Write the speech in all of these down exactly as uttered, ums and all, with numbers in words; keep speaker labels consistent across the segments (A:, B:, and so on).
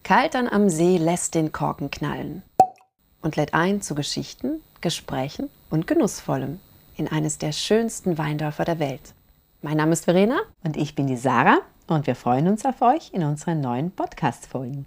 A: Kaltern am See lässt den Korken knallen und lädt ein zu Geschichten, Gesprächen und Genussvollem in eines der schönsten Weindörfer der Welt. Mein Name ist Verena
B: und ich bin die Sarah und wir freuen uns auf euch in unseren neuen Podcast-Folgen.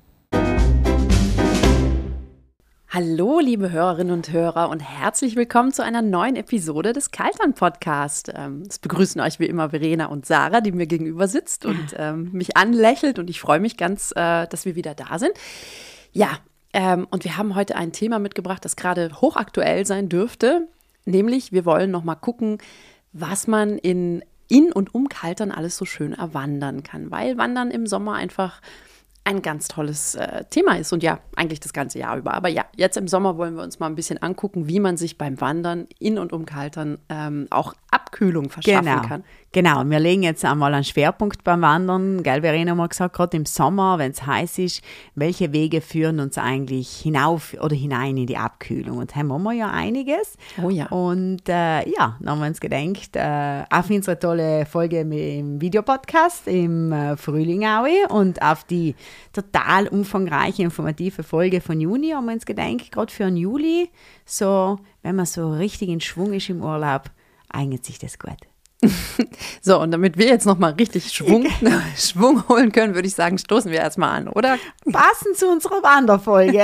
A: Hallo liebe Hörerinnen und Hörer und herzlich willkommen zu einer neuen Episode des Kaltern-Podcast. Ähm, es begrüßen euch wie immer Verena und Sarah, die mir gegenüber sitzt und ähm, mich anlächelt, und ich freue mich ganz, äh, dass wir wieder da sind. Ja, ähm, und wir haben heute ein Thema mitgebracht, das gerade hochaktuell sein dürfte, nämlich wir wollen noch mal gucken, was man in, in und um Kaltern alles so schön erwandern kann, weil Wandern im Sommer einfach ein ganz tolles äh, Thema ist und ja, eigentlich das ganze Jahr über. Aber ja, jetzt im Sommer wollen wir uns mal ein bisschen angucken, wie man sich beim Wandern in und um Kaltern ähm, auch Abkühlung verschaffen
B: genau.
A: kann.
B: Genau, und wir legen jetzt einmal einen Schwerpunkt beim Wandern. Gell, Verena mal gesagt, gerade im Sommer, wenn es heiß ist, welche Wege führen uns eigentlich hinauf oder hinein in die Abkühlung? Und da haben wir ja einiges.
A: Oh ja.
B: Und äh, ja, dann haben wir uns gedacht, äh, auf unsere tolle Folge im Videopodcast im äh, Frühling auch und auf die total umfangreiche, informative Folge von Juni haben wir uns gedacht, gerade für den Juli, so, wenn man so richtig in Schwung ist im Urlaub, eignet sich das gut.
A: So, und damit wir jetzt nochmal richtig Schwung, Schwung holen können, würde ich sagen, stoßen wir erstmal an, oder?
B: Passend zu unserer Wanderfolge.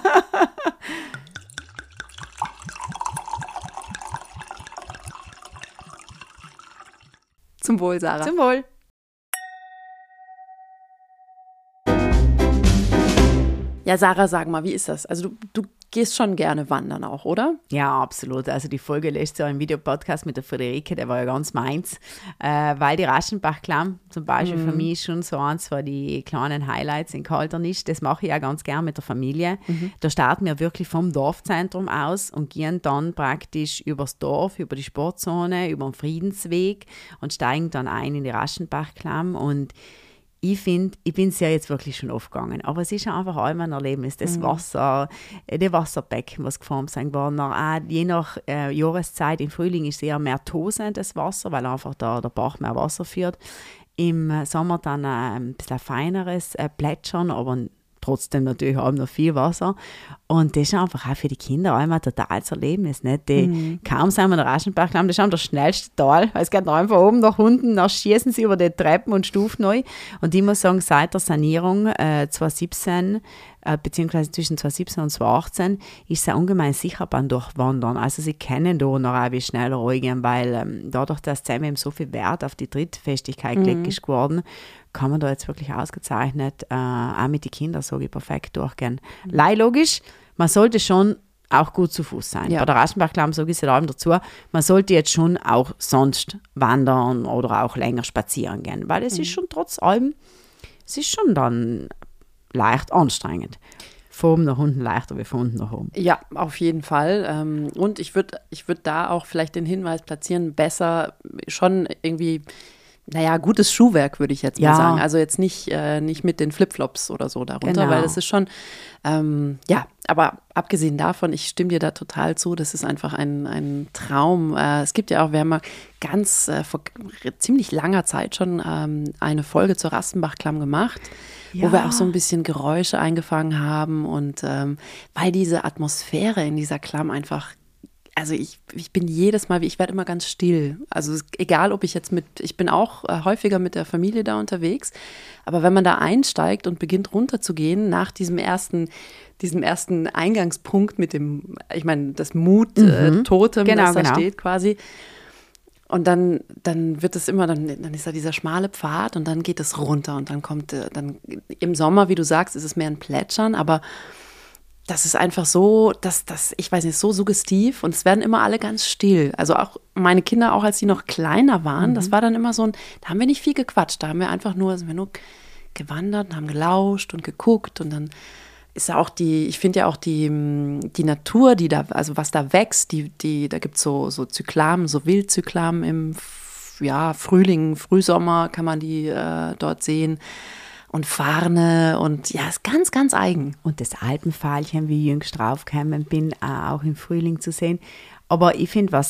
A: Zum Wohl, Sarah.
B: Zum Wohl.
A: Ja, Sarah, sag mal, wie ist das? Also du, du gehst schon gerne wandern auch, oder?
B: Ja, absolut. Also die Folge lässt ja im Videopodcast mit der Friederike, der war ja ganz meins, äh, weil die Raschenbach-Klamm zum Beispiel mhm. für mich schon so eins von die kleinen Highlights in Kaltern ist. Das mache ich auch ganz gern mit der Familie. Mhm. Da starten wir wirklich vom Dorfzentrum aus und gehen dann praktisch übers Dorf, über die Sportzone, über den Friedensweg und steigen dann ein in die Raschenbach-Klamm. Und ich finde, ich bin es ja jetzt wirklich schon oft gegangen, aber es ist ja einfach einmal ein Erlebnis. Das mhm. Wasser, die Wasserbecken, was geformt sind worden, auch je nach äh, Jahreszeit, im Frühling ist es eher mehr tosend, das Wasser, weil einfach da der Bach mehr Wasser führt. Im Sommer dann äh, ein bisschen feineres äh, Plätschern, aber trotzdem natürlich auch noch viel Wasser. Und das ist einfach auch für die Kinder einmal ein totales Erlebnis. Nicht? Die, mhm. Kaum sind wir in der Raschenbach, das ist das schnellste Tal. Es geht einfach oben nach unten, dann schießen sie über die Treppen und Stufen neu. Und ich muss sagen, seit der Sanierung äh, zwanzig siebzehn, äh, beziehungsweise zwischen zwanzig siebzehn und zwanzig achtzehn, ist es auch ungemein sicher beim Durchwandern. Also sie kennen da noch ein bisschen schneller ruhigen, weil ähm, dadurch, dass zusammen eben so viel Wert auf die Trittfestigkeit mhm. gelegt ist geworden, kann man da jetzt wirklich ausgezeichnet, äh, auch mit den Kindern, sage ich, perfekt durchgehen. Mhm. Lei logisch, man sollte schon auch gut zu Fuß sein. Ja. Bei der Raschenbach-Klamm sage ich es allem dazu, man sollte jetzt schon auch sonst wandern oder auch länger spazieren gehen, weil es mhm. ist schon trotz allem, es ist schon dann leicht anstrengend. Von oben nach unten leichter wie von unten nach oben.
A: Ja, auf jeden Fall. Und ich würde ich würd da auch vielleicht den Hinweis platzieren, besser schon irgendwie, naja, gutes Schuhwerk, würde ich jetzt
B: ja.
A: mal sagen. Also jetzt nicht, äh, nicht mit den Flipflops oder so darunter,
B: genau.
A: weil das ist schon, ähm, ja, aber abgesehen davon, ich stimme dir da total zu, das ist einfach ein, ein Traum. Äh, es gibt ja auch, wir haben mal ganz äh, vor ziemlich langer Zeit schon ähm, eine Folge zur Raschenbach-Klamm gemacht, ja. wo wir auch so ein bisschen Geräusche eingefangen haben und ähm, weil diese Atmosphäre in dieser Klamm einfach, also ich, ich bin jedes Mal, ich werde immer ganz still. Also egal, ob ich jetzt mit, ich bin auch äh, häufiger mit der Familie da unterwegs, aber wenn man da einsteigt und beginnt runterzugehen nach diesem ersten, diesem ersten Eingangspunkt mit dem, ich meine, das Mut-Totem,
B: mhm. genau,
A: das da
B: genau.
A: steht quasi. Und dann, dann wird es immer, dann, dann ist da dieser schmale Pfad und dann geht es runter und dann kommt, dann im Sommer, wie du sagst, ist es mehr ein Plätschern, aber das ist einfach so, dass das, ich weiß nicht, so suggestiv und es werden immer alle ganz still. Also auch meine Kinder, auch als sie noch kleiner waren, mhm. das war dann immer so ein, da haben wir nicht viel gequatscht, da haben wir einfach nur, sind wir nur gewandert und haben gelauscht und geguckt und dann ist ja auch die, ich finde ja auch die, die Natur, die da, also was da wächst, die, die, da gibt es so, so Zyklamen, so Wildzyklamen im ja, Frühling, Frühsommer kann man die äh, dort sehen. Und Farne und ja, ist ganz, ganz eigen.
B: Und das Alpenveilchen, wie ich jüngst draufgekommen bin, auch im Frühling zu sehen. Aber ich finde, was auch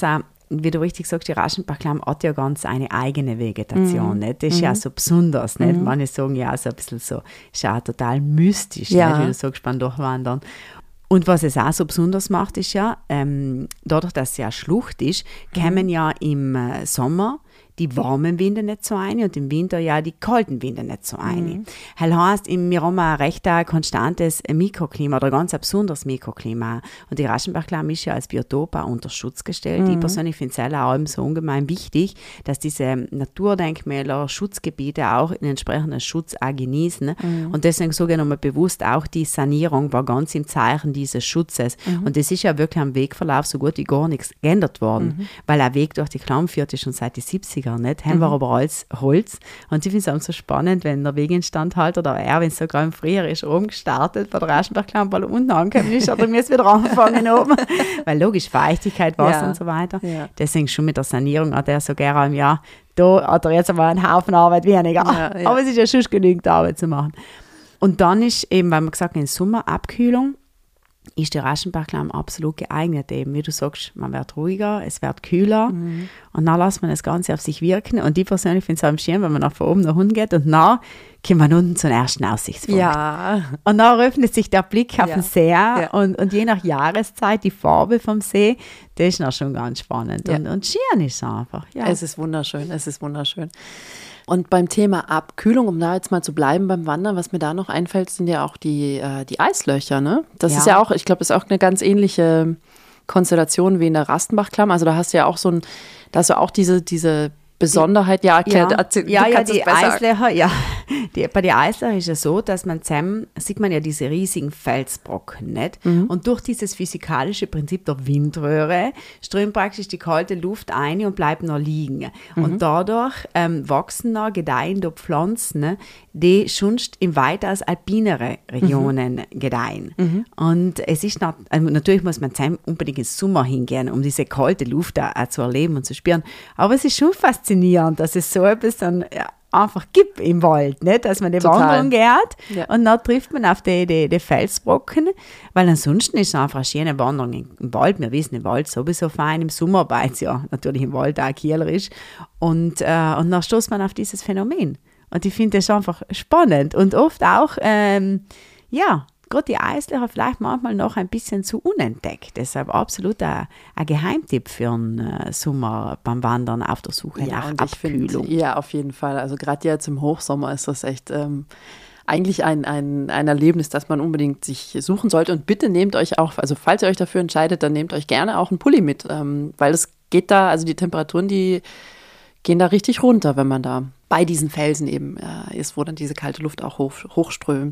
B: wie du richtig sagst, die Raschenbachklamm hat ja ganz eine eigene Vegetation.
A: Mhm.
B: Nicht? Das ist
A: mhm.
B: ja so besonders. Nicht?
A: Mhm.
B: Manche sagen ja so ein bisschen so, ist ja auch total mystisch,
A: ja.
B: nicht? Wie du sagst, beim Durchwandern. Und was es auch so besonders macht, ist ja, ähm, dadurch, dass es ja Schlucht ist, mhm. kommen ja im äh, Sommer die warmen Winde nicht so ein und im Winter ja die kalten Winde nicht so ein. Mhm. Das heißt, wir haben ein recht ein konstantes Mikroklima oder ganz ein besonderes Mikroklima. Und die Raschenbachklamm ist ja als Biotop auch unter Schutz gestellt. Mhm. Ich persönlich finde es auch so ungemein wichtig, dass diese Naturdenkmäler, Schutzgebiete auch in entsprechenden Schutz auch genießen. Mhm. Und deswegen sage ich nochmal bewusst, auch die Sanierung war ganz im Zeichen dieses Schutzes. Mhm. Und das ist ja wirklich am Wegverlauf so gut wie gar nichts geändert worden, mhm. weil ein Weg durch die Klamm führt schon seit die siebziger nicht. Haben mhm. wir aber alles Holz. Und ich finde es auch so spannend, wenn der Weginstandhalter oder er, wenn es so gerade früher ist, oben gestartet bei der Raschenbachklamm, weil er unten angekommen ist, oder wir es wieder anfangen oben. Weil logisch, Feuchtigkeit, Wasser ja. und so weiter. Ja. Deswegen schon mit der Sanierung hat er so gerne im Jahr, da hat er jetzt aber einen Haufen Arbeit weniger. Ja, ja. Aber es ist ja schon genügend Arbeit zu machen. Und dann ist eben, weil wir gesagt haben, in Sommerabkühlung, ist die Raschenbachklamm absolut geeignet eben. Wie du sagst, man wird ruhiger, es wird kühler mhm. und dann lässt man das Ganze auf sich wirken. Und ich persönlich finde es am schön, wenn man nach oben nach unten geht und dann kommt man unten zum ersten Aussichtspunkt.
A: Ja.
B: Und dann öffnet sich der Blick auf
A: ja.
B: den See
A: ja.
B: und, und je nach Jahreszeit die Farbe vom See, das ist noch schon ganz spannend. Ja. Und, und schön ist es einfach. Ja.
A: Es ist wunderschön, es ist wunderschön. Und beim Thema Abkühlung, um da jetzt mal zu bleiben beim Wandern, was mir da noch einfällt, sind ja auch die, äh, die Eislöcher, ne? Das ja. ist ja auch, ich glaube, das ist auch eine ganz ähnliche Konstellation wie in der Rastenbachklamm. Also da hast du ja auch so ein, da hast du auch diese, diese Besonderheit, ja,
B: ja,
A: erzähl,
B: ja, ja die Eislöcher, ja. Die, bei den Eislöchern ist es so, dass man zusammen, sieht man ja diese riesigen Felsbrocken, nicht? Mhm. Und durch dieses physikalische Prinzip der Windröhre strömt praktisch die kalte Luft ein und bleibt noch liegen. Mhm. Und dadurch ähm, wachsen noch, gedeihen da Pflanzen, die sonst in weitaus alpinere Regionen mhm. gedeihen. Mhm. Und es ist noch, also natürlich muss man zusammen unbedingt ins Sommer hingehen, um diese kalte Luft auch, auch zu erleben und zu spüren. Aber es ist schon faszinierend, dass es so etwas dann ja, einfach gibt im Wald, nicht? Dass man die
A: Total.
B: Wanderung geht
A: ja.
B: und dann trifft man auf die, die, die Felsbrocken, weil ansonsten ist es einfach eine schöne Wanderung im Wald. Wir wissen, im Wald sowieso fein, im Sommer, weil es ja natürlich im Wald auch kühler ist. Und, äh, und dann stoßt man auf dieses Phänomen. Und ich finde das einfach spannend und oft auch, ähm, ja, gerade die Eislöcher vielleicht manchmal noch ein bisschen zu unentdeckt. Deshalb absolut ein, ein Geheimtipp für einen äh, Sommer beim Wandern auf der Suche
A: ja,
B: nach
A: und
B: Abkühlung.
A: Find, ja, auf jeden Fall. Also gerade jetzt im Hochsommer ist das echt ähm, eigentlich ein, ein, ein Erlebnis, das man unbedingt sich suchen sollte. Und bitte nehmt euch auch, also falls ihr euch dafür entscheidet, dann nehmt euch gerne auch einen Pulli mit, ähm, weil es geht da, also die Temperaturen, die gehen da richtig runter, wenn man da bei diesen Felsen eben äh, ist, wo dann diese kalte Luft auch hoch, hochströmt.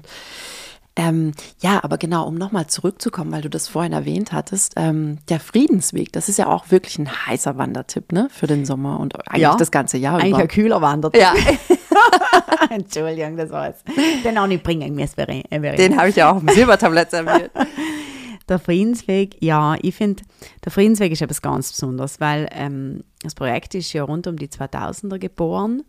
A: Ähm, ja, aber genau, um nochmal zurückzukommen, weil du das vorhin erwähnt hattest, ähm, der Friedensweg, das ist ja auch wirklich ein heißer Wandertipp, ne, für den Sommer und eigentlich ja, das ganze Jahr
B: eigentlich
A: über.
B: Eigentlich ein kühler Wandertipp.
A: Ja.
B: Entschuldigung, das war's. Den auch nicht bringen mir, es wäre, wäre
A: Den habe ich ja auch im Silbertablett serviert.
B: Der Friedensweg, ja, ich finde, der Friedensweg ist etwas ganz Besonderes, weil ähm, das Projekt ist ja rund um die zweitausender geboren.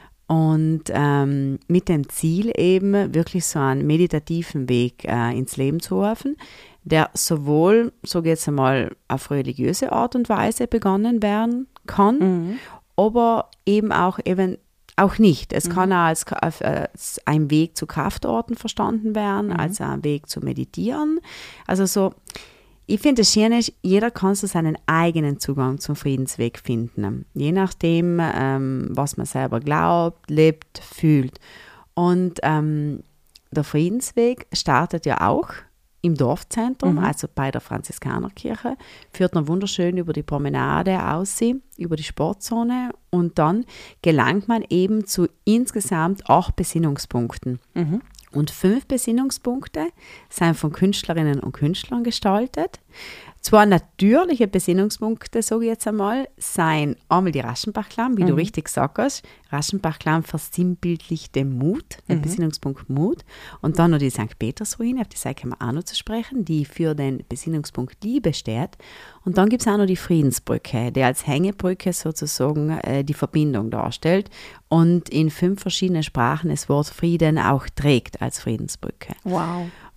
B: Und ähm, mit dem Ziel eben, wirklich so einen meditativen Weg äh, ins Leben zu rufen, der sowohl, so jetzt einmal, auf religiöse Art und Weise begonnen werden kann, mhm. aber eben auch eben auch nicht. Es mhm. kann auch als, als ein Weg zu Kraftorten verstanden werden, mhm. als ein Weg zu meditieren. Also so, ich finde es schön, jeder kann so seinen eigenen Zugang zum Friedensweg finden. Je nachdem, ähm, was man selber glaubt, lebt, fühlt. Und ähm, der Friedensweg startet ja auch im Dorfzentrum, mhm. also bei der Franziskanerkirche, führt noch wunderschön über die Promenade aus, über die Sportzone und dann gelangt man eben zu insgesamt acht Besinnungspunkten. Mhm. Und fünf Besinnungspunkte sind von Künstlerinnen und Künstlern gestaltet. Zwei natürliche Besinnungspunkte, sage ich jetzt einmal, seien einmal die Raschenbachklamm, wie mhm. du richtig gesagt hast. Raschenbachklamm versinnbildlicht den Mut, den mhm. Besinnungspunkt Mut. Und dann noch die Sankt Petersruine, auf die Seite kommen wir auch noch zu sprechen, die für den Besinnungspunkt Liebe steht. Und dann gibt es auch noch die Friedensbrücke, die als Hängebrücke sozusagen äh, die Verbindung darstellt und in fünf verschiedenen Sprachen das Wort Frieden auch trägt als Friedensbrücke.
A: Wow.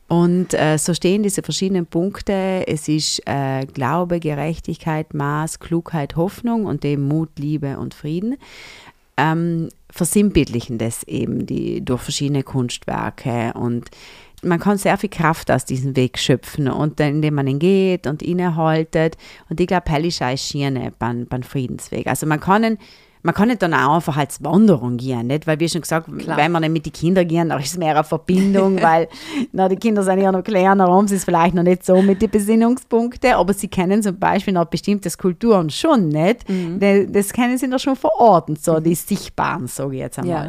B: Und äh, so stehen diese verschiedenen Punkte. Es ist äh, Glaube, Gerechtigkeit, Maß, Klugheit, Hoffnung und eben Mut, Liebe und Frieden. Ähm, versinnbildlichen das eben die, durch verschiedene Kunstwerke und man kann sehr viel Kraft aus diesem Weg schöpfen und dann, indem man ihn geht und innehaltet und ich glaube, hell ist auch Schiene beim, beim Friedensweg. Also man kann ihn Man kann nicht dann auch einfach als Wanderung gehen, nicht? Weil wie schon gesagt, Klar. wenn wir nicht mit den Kindern gehen, dann ist es mehr eine Verbindung, weil na, die Kinder sind ja noch kleiner, haben sie es vielleicht noch nicht so mit den Besinnungspunkten, aber sie kennen zum Beispiel noch bestimmte Kulturen schon nicht. Mhm. Das, das kennen sie noch schon verorten, so die sichtbaren, sage ich jetzt einmal. Ja.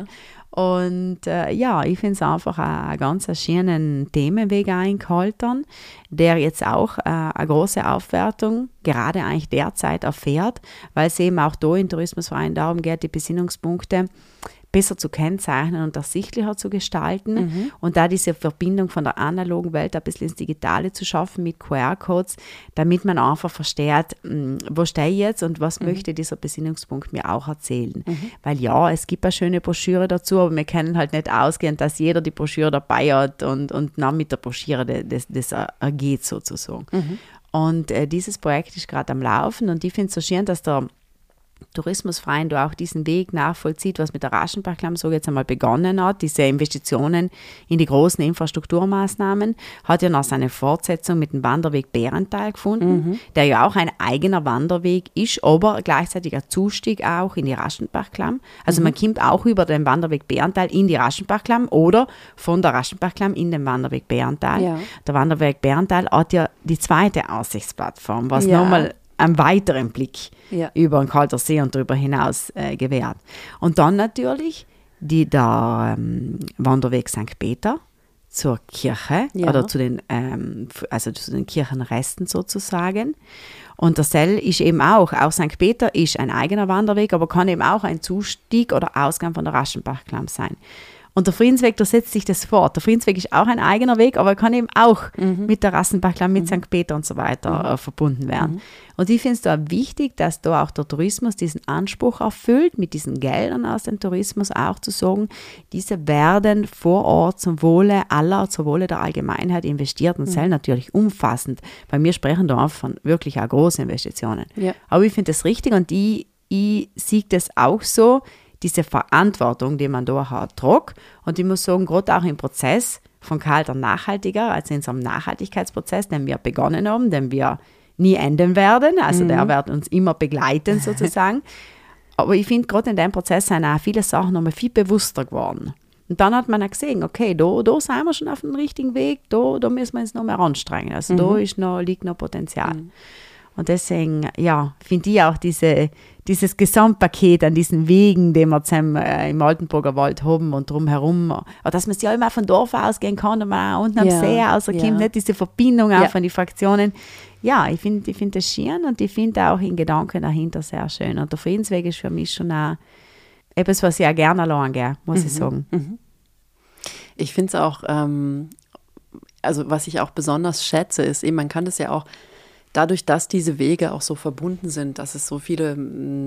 B: Und äh, ja, ich finde es einfach einen ganz schönen Themenweg eingehalten, der jetzt auch äh, eine große Aufwertung gerade eigentlich derzeit erfährt, weil es eben auch da im Tourismusverein darum geht, die Besinnungspunkte besser zu kennzeichnen und ersichtlicher zu gestalten mhm. und da diese Verbindung von der analogen Welt ein bisschen ins Digitale zu schaffen mit Q R-Codes, damit man einfach versteht, wo stehe ich jetzt und was mhm. möchte dieser Besinnungspunkt mir auch erzählen. Mhm. Weil ja, es gibt eine schöne Broschüre dazu, aber wir können halt nicht ausgehen, dass jeder die Broschüre dabei hat und, und dann mit der Broschüre das, das ergeht sozusagen. Mhm. Und äh, dieses Projekt ist gerade am Laufen und ich finde es so schön, dass der Tourismusverein da auch diesen Weg nachvollzieht, was mit der Raschenbach-Klamm so jetzt einmal begonnen hat. Diese Investitionen in die großen Infrastrukturmaßnahmen hat ja noch seine Fortsetzung mit dem Wanderweg Bärental gefunden, mhm. der ja auch ein eigener Wanderweg ist, aber gleichzeitig ein Zustieg auch in die Raschenbach-Klamm. Also mhm. man kommt auch über den Wanderweg Bärental in die Raschenbach-Klamm oder von der Raschenbach-Klamm in den Wanderweg Bärental. Ja. Der Wanderweg Bärental hat ja die zweite Aussichtsplattform, was ja. nochmal einen weiteren Blick ja. über den Kalter See und darüber hinaus äh, gewährt. Und dann natürlich die, der ähm, Wanderweg Sankt Peter zur Kirche ja. oder zu den, ähm, also zu den Kirchenresten sozusagen. Und der Sell ist eben auch, auch Sankt Peter ist ein eigener Wanderweg, aber kann eben auch ein Zustieg oder Ausgang von der Raschenbach-Klamm sein. Und der Friedensweg, da setzt sich das fort. Der Friedensweg ist auch ein eigener Weg, aber er kann eben auch mhm. mit der Raschenbach-Klamm, mit mhm. Sankt Peter und so weiter mhm. äh, verbunden werden. Mhm. Und ich finde es da wichtig, dass da auch der Tourismus diesen Anspruch erfüllt, mit diesen Geldern aus dem Tourismus auch zu sagen, diese werden vor Ort zum Wohle aller, zum Wohle der Allgemeinheit investiert und mhm. sind natürlich umfassend. Weil wir sprechen da einfach von wirklich auch großen Investitionen. Ja. Aber ich finde das richtig und ich, ich sehe das auch so, diese Verantwortung, die man da hat, trug. Und ich muss sagen, gerade auch im Prozess von Kalter Nachhaltiger, also in so einem Nachhaltigkeitsprozess, den wir begonnen haben, den wir nie enden werden, also mhm. der wird uns immer begleiten sozusagen. Aber ich finde, gerade in dem Prozess sind auch viele Sachen nochmal viel bewusster geworden. Und dann hat man auch gesehen, okay, da, da sind wir schon auf dem richtigen Weg, da, da müssen wir uns noch mehr anstrengen. Also mhm. da ist noch, liegt noch Potenzial. Mhm. Und deswegen, ja, finde ich auch diese, dieses Gesamtpaket an diesen Wegen, die wir zusammen äh, im Altenburger Wald haben und drumherum, dass man sich ja immer von Dorf ausgehen kann und man auch unten am ja, See rauskommt, ja. nicht diese Verbindung auch ja. von den Fraktionen. Ja, ich finde ich find das schön und ich finde auch den Gedanken dahinter sehr schön. Und der Friedensweg ist für mich schon auch etwas, was ich auch gerne allein gehe, muss mhm. ich sagen.
A: Mhm. Ich finde es auch, ähm, also was ich auch besonders schätze, ist eben, man kann das ja auch dadurch, dass diese Wege auch so verbunden sind, dass es so viele,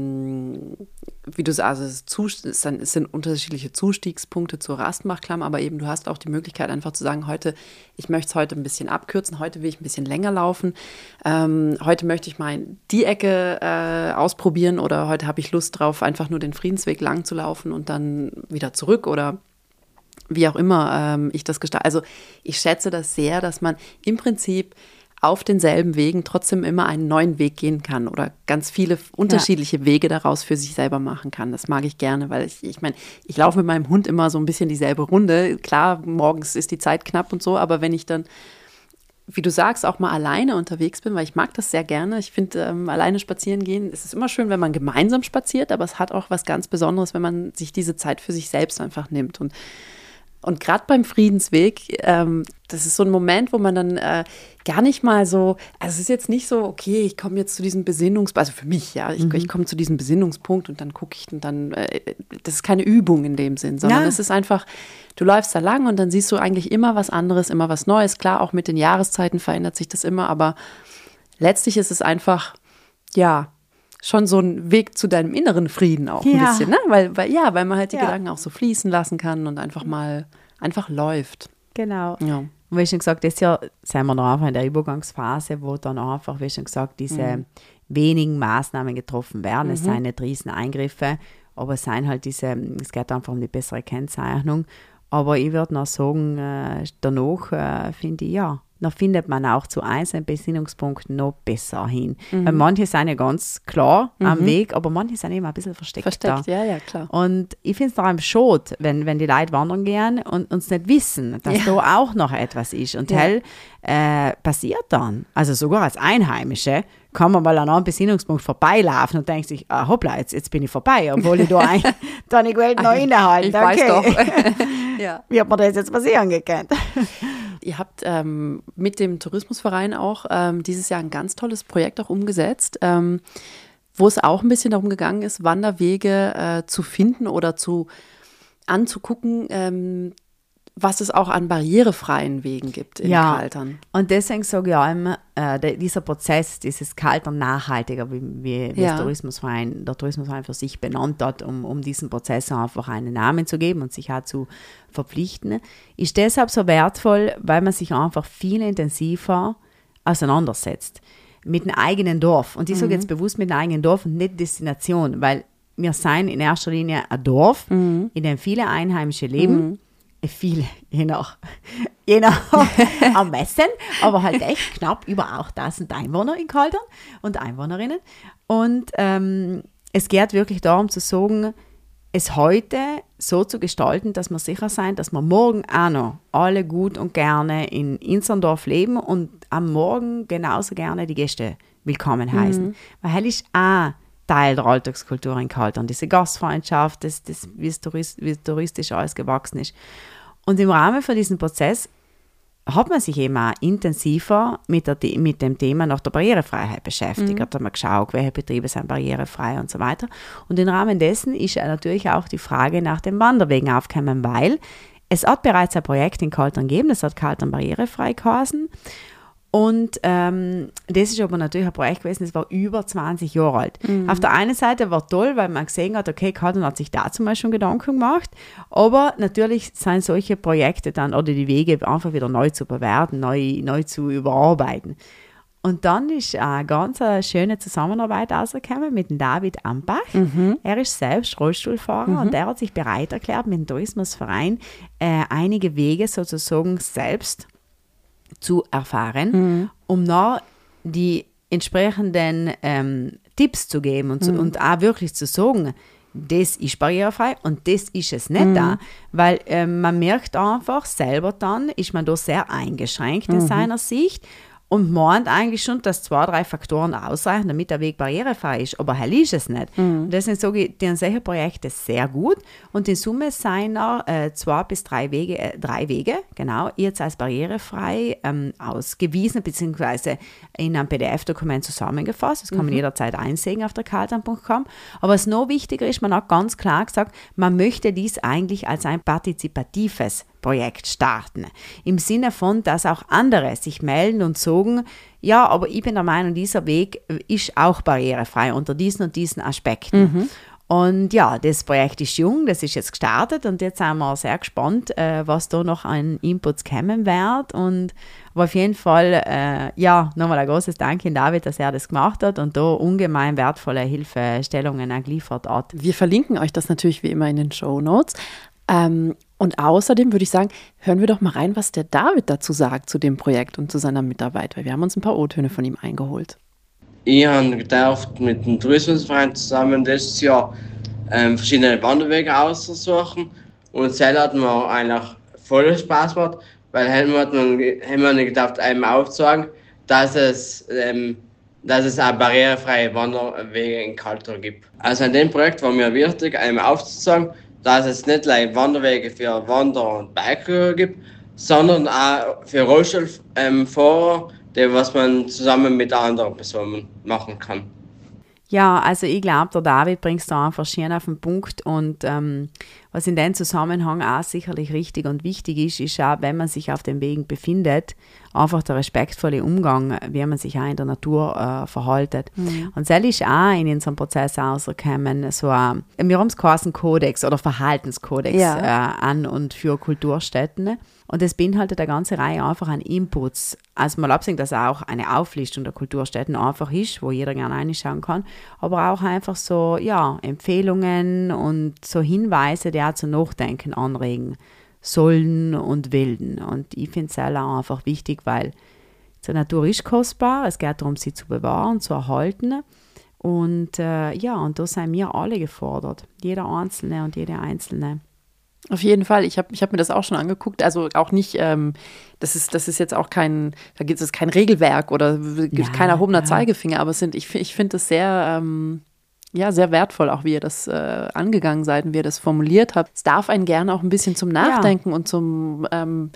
A: wie du sagst, also es sind unterschiedliche Zustiegspunkte zur Raschenbach-Klamm, aber eben du hast auch die Möglichkeit einfach zu sagen, heute, ich möchte es heute ein bisschen abkürzen, heute will ich ein bisschen länger laufen, ähm, heute möchte ich mal die Ecke äh, ausprobieren oder heute habe ich Lust drauf, einfach nur den Friedensweg lang zu laufen und dann wieder zurück oder wie auch immer ähm, ich das gestalte. Also ich schätze das sehr, dass man im Prinzip auf denselben Wegen trotzdem immer einen neuen Weg gehen kann oder ganz viele unterschiedliche ja. Wege daraus für sich selber machen kann. Das mag ich gerne, weil ich, ich meine, ich laufe mit meinem Hund immer so ein bisschen dieselbe Runde. Klar, morgens ist die Zeit knapp und so, aber wenn ich dann, wie du sagst, auch mal alleine unterwegs bin, weil ich mag das sehr gerne. Ich finde, ähm, alleine spazieren gehen, es ist immer schön, wenn man gemeinsam spaziert, aber es hat auch was ganz Besonderes, wenn man sich diese Zeit für sich selbst einfach nimmt. Und Und gerade beim Friedensweg, ähm, das ist so ein Moment, wo man dann äh, gar nicht mal so, also es ist jetzt nicht so, okay, ich komme jetzt zu diesem Besinnungspunkt, also für mich, ja, ich, mhm. ich komme zu diesem Besinnungspunkt und dann gucke ich und dann, äh, das ist keine Übung in dem Sinn, sondern es ja. ist einfach, du läufst da lang und dann siehst du eigentlich immer was anderes, immer was Neues. Klar, auch mit den Jahreszeiten verändert sich das immer, aber letztlich ist es einfach, ja, schon so ein Weg zu deinem inneren Frieden auch ein ja. bisschen, ne? Weil, weil, ja, weil man halt die ja. Gedanken auch so fließen lassen kann und einfach mal, einfach läuft.
B: Genau.
A: Ja.
B: Und wie schon gesagt, das Jahr sind wir noch einfach in der Übergangsphase, wo dann einfach, wie schon gesagt, diese mhm. wenigen Maßnahmen getroffen werden. Mhm. Es sind nicht riesen Eingriffe, aber es sind halt diese, es geht einfach um die bessere Kennzeichnung. Aber ich würde noch sagen, äh, danach äh, finde ich, ja, dann findet man auch zu einzelnen Besinnungspunkten noch besser hin. Mhm. Weil manche sind ja ganz klar mhm. am Weg, aber manche sind eben ein bisschen versteckt.
A: Versteckt, ja, ja, klar.
B: Und ich finde es daran schade, wenn, wenn die Leute wandern gehen und uns nicht wissen, dass ja. da auch noch etwas ist. Und ja. hell äh, passiert dann. Also sogar als Einheimische kann man mal an einem Besinnungspunkt vorbeilaufen und denkt sich, ah, hoppla, jetzt, jetzt bin ich vorbei, obwohl ich da, ein, da nicht Welt noch innehalte.
A: Ich
B: okay.
A: weiß doch. ja.
B: Wie hat man das jetzt passieren gekannt?
A: Ihr habt ähm, mit dem Tourismusverein auch ähm, dieses Jahr ein ganz tolles Projekt auch umgesetzt, ähm, wo es auch ein bisschen darum gegangen ist, Wanderwege äh, zu finden oder zu anzugucken, ähm, was es auch an barrierefreien Wegen gibt in
B: ja.
A: Kaltern.
B: Und deswegen sage ich auch immer, äh, der, dieser Prozess, dieses Kaltern nachhaltiger, wie, wie, wie ja. das Tourismusverein, der Tourismusverein für sich benannt hat, um, um diesen Prozess einfach einen Namen zu geben und sich auch zu verpflichten, ist deshalb so wertvoll, weil man sich einfach viel intensiver auseinandersetzt mit dem eigenen Dorf. Und ich mhm. sage jetzt bewusst mit dem eigenen Dorf und nicht Destination, weil wir sind in erster Linie ein Dorf, mhm. in dem viele Einheimische leben, mhm. viele, je nach, je nach am meisten, aber halt echt knapp über achttausend Einwohner in Kaltern und Einwohnerinnen. Und ähm, es geht wirklich darum zu sagen, es heute so zu gestalten, dass wir sicher sein, dass wir morgen auch noch alle gut und gerne in Inserndorf leben und am Morgen genauso gerne die Gäste willkommen heißen. Mhm. Weil das ist auch Teil der Alltagskultur in Kaltern, diese Gastfreundschaft, das, das, wie, es tourist, wie touristisch alles gewachsen ist. Und im Rahmen von diesem Prozess hat man sich eben auch intensiver mit, der, mit dem Thema nach der Barrierefreiheit beschäftigt. Mhm. Hat man geschaut, welche Betriebe sind barrierefrei und so weiter. Und im Rahmen dessen ist natürlich auch die Frage nach den Wanderwegen aufgekommen, weil es hat bereits ein Projekt in Kaltern gegeben, das hat Kaltern barrierefrei geheißen. Und ähm, das ist aber natürlich ein Projekt gewesen, das war über zwanzig Jahre alt. Mhm. Auf der einen Seite war toll, weil man gesehen hat, okay, Kaltern hat sich dazu mal schon Gedanken gemacht, aber natürlich sind solche Projekte dann, oder die Wege einfach wieder neu zu bewerten, neu, neu zu überarbeiten. Und dann ist eine ganz eine schöne Zusammenarbeit rausgekommen mit dem David Ambach. Mhm. Er ist selbst Rollstuhlfahrer mhm. und er hat sich bereit erklärt, mit dem Tourismusverein äh, einige Wege sozusagen selbst zu erfahren, mhm. um noch die entsprechenden ähm, Tipps zu geben und, zu, mhm. und auch wirklich zu sagen, das ist barrierefrei und das ist es nicht mhm. da, weil ähm, man merkt einfach selber dann, ist man da sehr eingeschränkt in mhm. seiner Sicht und meint eigentlich schon, dass zwei, drei Faktoren ausreichen, damit der Weg barrierefrei ist, aber hell ist es nicht. Mhm. Und deswegen sage ich, die solche Projekte sehr gut und in Summe seien noch äh, zwei bis drei Wege, äh, drei Wege, genau, jetzt als barrierefrei ähm, ausgewiesen, beziehungsweise in einem P D F-Dokument zusammengefasst. Das kann man mhm. jederzeit einsehen auf der kaltern punkt com. Aber was noch wichtiger ist, man hat ganz klar gesagt, man möchte dies eigentlich als ein partizipatives Projekt starten. Im Sinne von, dass auch andere sich melden und sagen, ja, aber ich bin der Meinung, dieser Weg ist auch barrierefrei unter diesen und diesen Aspekten. Mhm. Und ja, das Projekt ist jung, das ist jetzt gestartet und jetzt sind wir sehr gespannt, äh, was da noch an Inputs kommen wird. Und aber auf jeden Fall, äh, ja, nochmal ein großes Dank an David, dass er das gemacht hat und da ungemein wertvolle Hilfestellungen auch geliefert hat.
A: Wir verlinken euch das natürlich wie immer in den Shownotes. Ähm, und außerdem würde ich sagen, hören wir doch mal rein, was der David dazu sagt zu dem Projekt und zu seiner Mitarbeit, weil wir haben uns ein paar O-Töne von ihm eingeholt.
C: Ich habe gedacht, mit dem Tourismusverein zusammen dieses Jahr ähm, verschiedene Wanderwege auszusuchen und es hat mir eigentlich voll Spaß gemacht, weil haben wir, haben wir nicht gedacht, einem aufzuzeigen, dass es, ähm, dass es auch barrierefreie Wanderwege in Kaltern gibt. Also in dem Projekt war mir wichtig, einem aufzuzeigen, dass es nicht nur Wanderwege für Wanderer und Biker gibt, sondern auch für Rollstuhlfahrer, die was man zusammen mit anderen Personen machen kann.
B: Ja, also ich glaube, der David bringt es da einfach schön auf den Punkt und ähm, was in dem Zusammenhang auch sicherlich richtig und wichtig ist, ist auch, wenn man sich auf dem Weg befindet, einfach der respektvolle Umgang, wie man sich auch in der Natur äh, verhaltet. Mhm. Und das ist auch in unserem Prozess rausgekommen, so ein, wir haben es geheißen Kodex oder Verhaltenskodex ja. äh, an und für Kulturstätten. Und das beinhaltet eine ganze Reihe einfach an Inputs. Also mal abgesehen, dass auch eine Auflistung der Kulturstätten einfach ist, wo jeder gerne reinschauen kann, aber auch einfach so, ja, Empfehlungen und so Hinweise, die auch zum Nachdenken anregen sollen und willen. Und ich finde es auch einfach wichtig, weil die Natur ist kostbar, es geht darum, sie zu bewahren, zu erhalten. Und äh, ja, und da sind wir alle gefordert, jeder Einzelne und jede Einzelne.
A: Auf jeden Fall. Ich habe ich hab mir das auch schon angeguckt. Also auch nicht, ähm, das ist, das ist jetzt auch kein, da gibt es kein Regelwerk oder ja, kein erhobener ja. Zeigefinger, aber es sind, ich, ich finde es sehr, ähm, ja, sehr wertvoll, auch wie ihr das äh, angegangen seid und wie ihr das formuliert habt. Es darf einen gerne auch ein bisschen zum Nachdenken ja. und zum, ähm,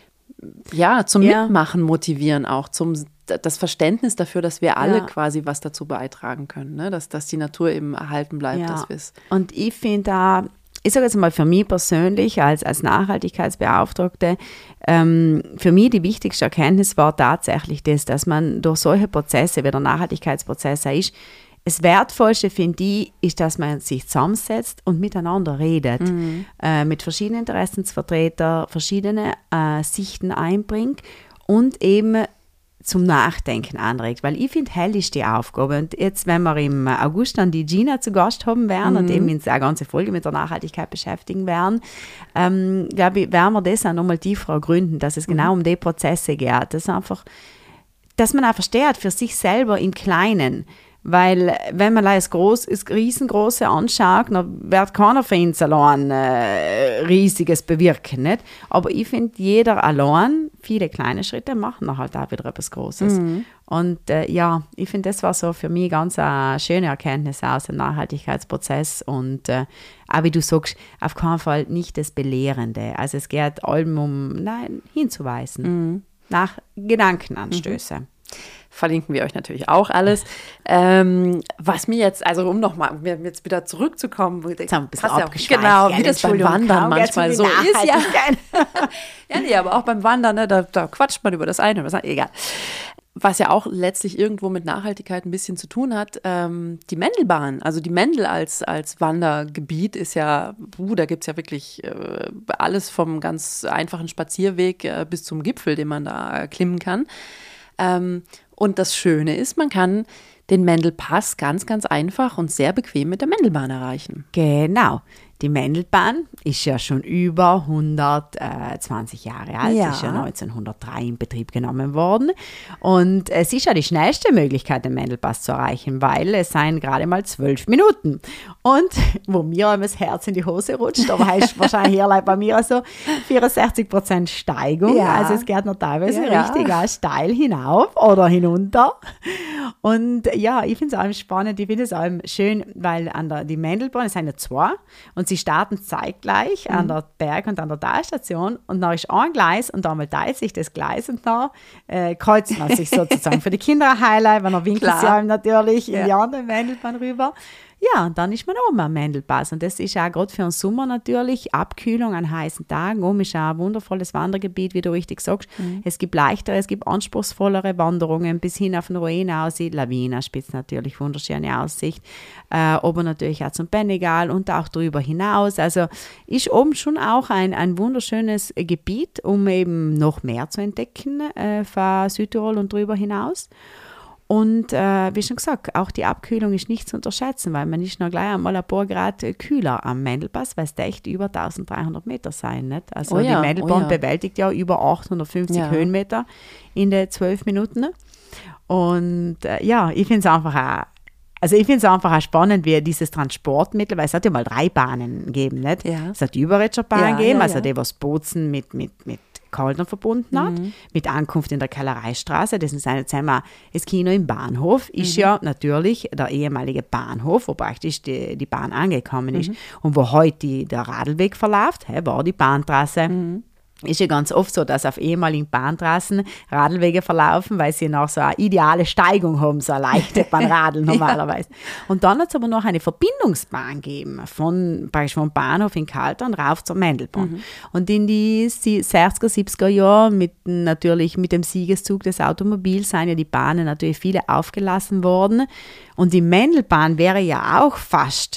A: ja, zum ja. Mitmachen motivieren, auch zum das Verständnis dafür, dass wir alle ja. quasi was dazu beitragen können, ne? dass, dass die Natur eben erhalten bleibt.
B: Ja.
A: Dass wir's
B: und ich finde da, ich sage jetzt mal für mich persönlich als, als Nachhaltigkeitsbeauftragte, ähm, für mich die wichtigste Erkenntnis war tatsächlich das, dass man durch solche Prozesse, wie der Nachhaltigkeitsprozess ist, das Wertvollste, finde ich, ist, dass man sich zusammensetzt und miteinander redet, mhm. äh, mit verschiedenen Interessensvertretern, verschiedene äh, Sichten einbringt und eben zum Nachdenken anregt, weil ich finde, hell ist die Aufgabe. Und jetzt, wenn wir im August dann die Gina zu Gast haben werden mhm. und eben uns eine ganze Folge mit der Nachhaltigkeit beschäftigen werden, ähm, glaube ich, werden wir das auch nochmal tiefer ergründen, dass es mhm. genau um die Prozesse geht. Das einfach, dass man auch versteht für sich selber im Kleinen. Weil, wenn man das, groß, das Riesengroße anschaut, dann wird keiner für uns allein äh, Riesiges bewirken. Nicht? Aber ich finde, jeder allein, viele kleine Schritte machen dann halt auch wieder etwas Großes. Mhm. Und äh, ja, ich finde, das war so für mich ganz eine schöne Erkenntnis aus dem Nachhaltigkeitsprozess. Und äh, auch wie du sagst, auf keinen Fall nicht das Belehrende. Also es geht allem um, nein, hinzuweisen, mhm. nach Gedankenanstöße. Mhm.
A: Verlinken wir euch natürlich auch alles. Ähm, was mir jetzt, also um nochmal jetzt wieder zurückzukommen,
B: jetzt haben wir ein bisschen
A: abgeschweift. Genau, wie das beim Wandern manchmal so ist. Ja. ja, nee, aber auch beim Wandern, ne, da, da quatscht man über das eine, das andere, egal. Was ja auch letztlich irgendwo mit Nachhaltigkeit ein bisschen zu tun hat, ähm, die Mendelbahn, also die Mendel als, als Wandergebiet ist ja, uh, da gibt es ja wirklich äh, alles vom ganz einfachen Spazierweg äh, bis zum Gipfel, den man da klimmen kann. Ähm, und das Schöne ist, man kann den Mendelpass ganz, ganz einfach und sehr bequem mit der Mendelbahn erreichen.
B: Genau. Die Mendelbahn ist ja schon über hundertzwanzig Jahre alt, ja. ist ja neunzehnhundertdrei in Betrieb genommen worden. Und es ist ja die schnellste Möglichkeit, den Mendelpass zu erreichen, weil es seien gerade mal zwölf Minuten. Und wo mir das Herz in die Hose rutscht, aber heißt wahrscheinlich hier bei mir so vierundsechzig Prozent Steigung. Ja. Also es geht noch teilweise ja, richtig ja. steil hinauf oder hinunter. Und ja, ich finde es auch spannend, ich finde es auch schön, weil an der, die Mendelbahn, es sind ja zwei, und sie starten zeitgleich mhm. an der Berg- und an der Talstation und dann ist ein Gleis und einmal teilt sich das Gleis und dann äh, kreuzt man sich sozusagen. Für die Kinder ein Highlight, weil dann winkt sie einem natürlich ja. in die andere Mendelbahn rüber. Ja, und dann ist man oben am Mendelpass. Und das ist auch gerade für den Sommer natürlich, Abkühlung an heißen Tagen. Oben ist auch ein wundervolles Wandergebiet, wie du richtig sagst. Mhm. Es gibt leichtere, es gibt anspruchsvollere Wanderungen bis hin auf den Ruine aussieht. Lawina spitzt natürlich wunderschöne Aussicht. Äh, oben natürlich auch zum Bennegal und auch darüber hinaus. Also ist oben schon auch ein, ein wunderschönes Gebiet, um eben noch mehr zu entdecken äh, von Südtirol und darüber hinaus. Und äh, wie schon gesagt, auch die Abkühlung ist nicht zu unterschätzen, weil man ist noch gleich einmal ein paar Grad kühler am Mendelpass, weil es echt über eintausenddreihundert Meter sein. Nicht? Also oh ja, die Mendelbahn oh ja. bewältigt ja über achthundertfünfzig ja. Höhenmeter in den zwölf Minuten. Und äh, ja, ich finde es einfach auch, also ich finde es einfach auch spannend, wie dieses Transportmittel, weil es hat ja mal drei Bahnen gegeben, nicht? Ja. Es hat die Überretscher Bahn ja, gegeben, ja, also ja. die, was Bozen mit, mit, mit Kaldner verbunden hat, mhm. mit Ankunft in der Kellereistraße. Das ist jetzt einmal das Kino im Bahnhof, ist mhm. ja natürlich der ehemalige Bahnhof, wo praktisch die, die Bahn angekommen ist. Mhm. Und wo heute die, der Radlweg verläuft, hey, war die Bahntrasse. Mhm. Ist ja ganz oft so, dass auf ehemaligen Bahntrassen Radlwege verlaufen, weil sie noch so eine ideale Steigung haben, so eine leichte Bahnradl normalerweise. Ja. Und dann hat es aber noch eine Verbindungsbahn gegeben, von, praktisch vom Bahnhof in Kaltern rauf zur Mendelbahn. Mhm. Und in die sechziger, siebziger Jahren mit, natürlich mit dem Siegeszug des Automobils sind ja die Bahnen natürlich viele aufgelassen worden. Und die Mendelbahn wäre ja auch fast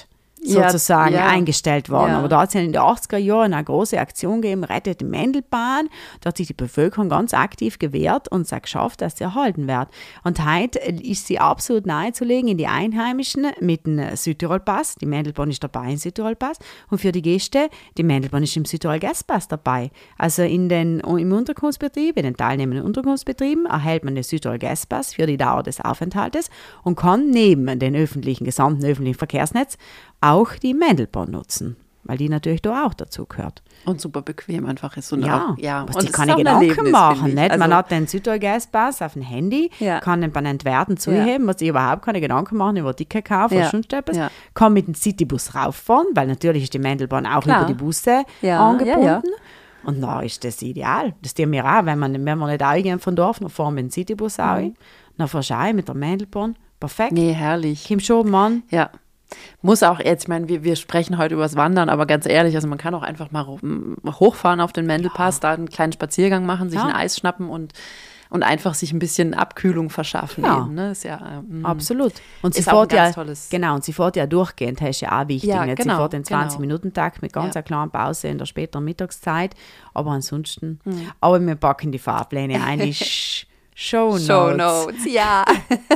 B: sozusagen
A: ja, ja.
B: eingestellt worden.
A: Ja.
B: Aber da hat es ja in den achtziger Jahren eine große Aktion gegeben, rettet die Mendelbahn. Da hat sich die Bevölkerung ganz aktiv gewehrt und es hat geschafft, dass sie erhalten wird. Und heute ist sie absolut nahezulegen in die Einheimischen mit dem Südtirol-Pass. Die Mendelbahn ist dabei im Südtirol-Pass. Und für die Gäste, die Mendelbahn ist im Südtirol-Gastpass dabei. Also in den, im Unterkunftsbetrieb, in den teilnehmenden Unterkunftsbetrieben erhält man den Südtirol-Gastpass für die Dauer des Aufenthaltes und kann neben den öffentlichen, gesamten öffentlichen Verkehrsnetz auch die Mendelbahn nutzen, weil die natürlich da auch dazu gehört.
A: Und super bequem einfach ist. Und
B: ja,
A: auch, ja.
B: was
A: und
B: die keine Gedanken machen. Nicht? Also, man hat den Südtirol-Gastpass auf dem Handy, ja. kann den beim Entwerten zuheben, ja. muss sich überhaupt keine Gedanken machen über Ticket kaufen oder
A: ja.
B: sonst etwas,
A: ja.
B: kann mit dem Citybus rauffahren, weil natürlich ist die Mendelbahn auch
A: Klar.
B: über die Busse
A: ja.
B: angebunden.
A: Ja, ja.
B: Und da ist das ideal. Das tun wir auch, wenn man, wenn wir nicht auch von Dorf, dann fahren wir mit dem Citybus auch. Mhm. Dann fahrst du auch mit der Mendelbahn. Perfekt.
A: Nee, herrlich.
B: Komm schon, Mann.
A: Ja. Muss auch jetzt, ich meine, wir, wir sprechen heute über das Wandern, aber ganz ehrlich, also man kann auch einfach mal hochfahren auf den Mendelpass, ja. da einen kleinen Spaziergang machen, sich ja. ein Eis schnappen und, und einfach sich ein bisschen Abkühlung verschaffen.
B: Ja,
A: eben, ne? Ist ja ähm,
B: absolut. Und sie
A: ist auch ein
B: ja,
A: ganz tolles.
B: Genau, und sie fährt ja durchgehend, das ist ja auch wichtig.
A: Ja,
B: nicht?
A: genau,
B: sie fährt den zwanzig-Minuten-Takt mit ganz
A: ja.
B: einer kleinen Pause in der späteren Mittagszeit, aber ansonsten, mhm. aber wir packen die Fahrpläne ein, die Show Notes.
A: Show Notes, ja.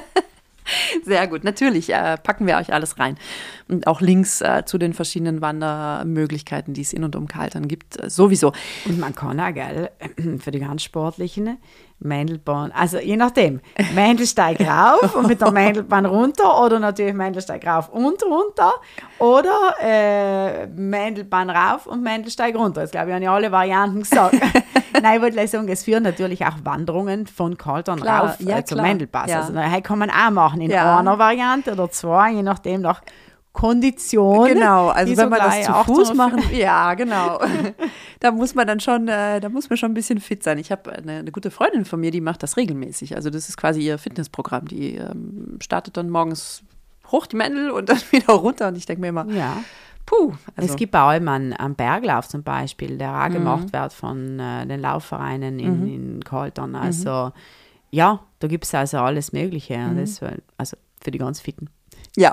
A: Sehr gut, natürlich äh, packen wir euch alles rein. Und auch Links äh, zu den verschiedenen Wandermöglichkeiten, die es in und um Kaltern gibt, äh, sowieso.
B: Und man kann auch, gell, für die ganz Sportlichen, Mendelbahn, also je nachdem, Mendelsteig rauf und mit der Mendelbahn runter oder natürlich Mendelsteig rauf und runter oder äh, Mendelbahn rauf und Mendelsteig runter. Das glaube ich, habe ich alle Varianten gesagt. Nein, ich wollte sagen, es führen natürlich auch Wanderungen von Kaltern klar, rauf ja, äh, zum Mendelpass. Ja. Also da kann man auch machen in ja. einer Variante oder zwei, je nachdem nach Kondition.
A: Genau, also wenn man das zu Fuß machen, ja, genau. Da muss man dann schon, äh, da muss man schon ein bisschen fit sein. Ich habe eine, eine gute Freundin von mir, die macht das regelmäßig. Also das ist quasi ihr Fitnessprogramm. Die ähm, startet dann morgens hoch die Mendel und dann wieder runter. Und ich denke mir immer,
B: ja.
A: puh. Also.
B: Es gibt auch immer einen, einen Berglauf zum Beispiel, der auch mhm. gemacht wird von äh, den Laufvereinen in, mhm. in Kaltern. Also mhm. ja, da gibt es also alles Mögliche. Mhm. Das, also für die ganz Fitten.
A: Ja.